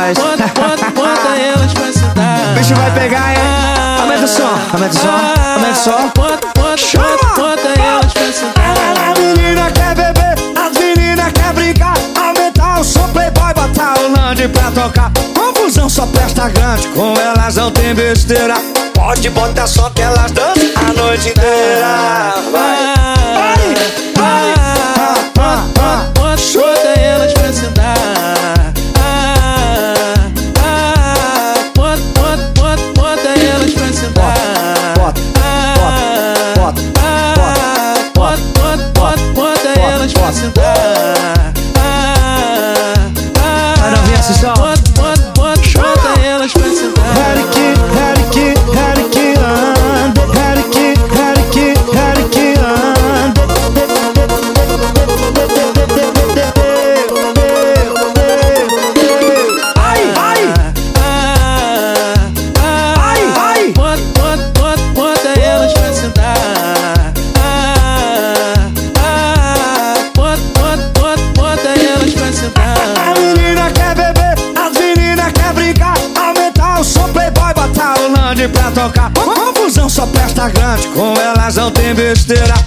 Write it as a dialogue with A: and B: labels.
A: nós.
B: Bota elas pra sentar.
A: O bicho vai pegar, hein? Aumenta o som, aumenta o som, aumenta o som.
B: Bota elas pra sentar.
A: As meninas quer beber, as meninas quer brincar. Aumentar o som, playboy, botar o Land pra tocar. Confusão só presta grande, com elas não tem besteira. Pode botar só que elas dançam a noite inteira. Vai, vai, vai.
B: Bota elas pra sentar. Bota elas pra sentar. Bota elas pra sentar.
A: Vai não vir esse som.
B: Bota elas pra sentar. Bota elas pra sentar. Bota elas pra sentar.
A: As meninas quer beber, as meninas quer brincar. Aumentar o som, playboy, botar o Land pra tocar. Confusão só presta grande, com elas não tem besteira.